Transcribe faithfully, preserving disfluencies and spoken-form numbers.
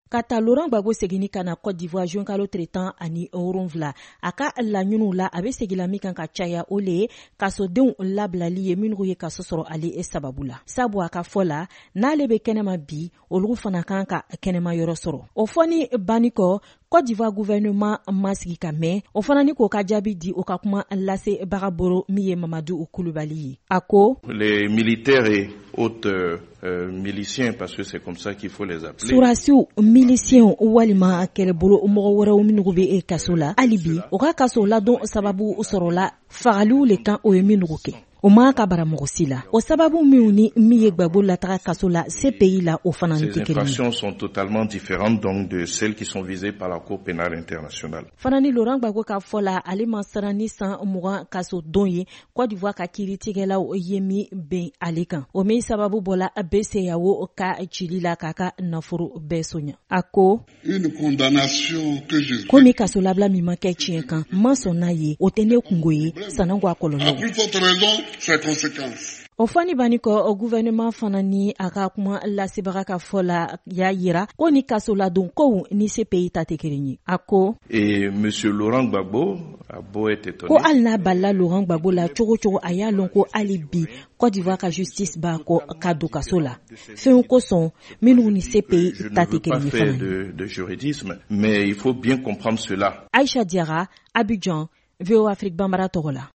Ka taa Laurent Gbagbo segini ka na Côte d'Ivoire juin kalo tile tan ani wolonwula a ka laɲiniw la a be segila min kan ka caya o le ye kasodenw labilali ye minnu ye kaso sɔrɔ ale sababu la. Sabu a ka fɔ la n'ale be kɛnɛma bi olugu fana kan ka kɛnɛma yɔrɔ sɔrɔ. O fɔni banni kɔ Côte d'Ivoire gouvernement ma sigi ka mɛn o fana ni k'o ka jaabi di o ka kuma lase bagaboro min ye Mamadou Koulibaly ye. A ko les militaires et autres euh, miliciens parce que c'est comme ça qu'il faut les appeler. Surasiw miliciens walima kɛlɛbolo mɔgɔ wɛrɛw minnu be e kaso la hali bi o ka kaso ladon sababu sɔrɔla fagaliw le kan o ye minnu kɛ. O ma ka bara mɔgɔ si la. O sababu minnu ni min ye Gbagbo lataga kaso la C P I la o fana ni tɛ kelen. Ces infractions sont totalement différentes donc de celles qui sont visées par la Cour pénale internationale. Fana ni Laurent Gbagbo ka fɔ la ale ma siran ni san mugan kaso don ye Côte d'Ivoire ka kiiritigɛlaw ye min bɛn ale kan. O min sababu bɔla B C E A O ka cili la k'a ka nafolo bɛɛ soɲa. A ko une condamnation que je komi kaso labila min ma kɛ tiɲɛ kan ma sɔn n'a ye o tɛ ne kungo ye sanango a kɔlɔlɔ. Ses conséquences. O fani bani kɔ o gouvernement fana ni a ka kuma lasebaga ka fɔ la y'a yira ko ni kaso ladon kow ni C P I ta tɛ kelen ye. A ko et monsieur Laurent Gbagbo a beau être étonné ko hali n'a balila Laurent Gbagbo la cogo cogo a y'a lɔn ko hali bi Côte d'Ivoire ka justice b'a kɔ ka don kaso la fɛnw kosɔn minnu ni C P I ta tɛ kelen ye fana. Je ne veux pas faire de, de juridisme mais il faut bien comprendre cela. Aïcha Diarra, Abidjan, V O Afrique Bambara tɔgɔ la.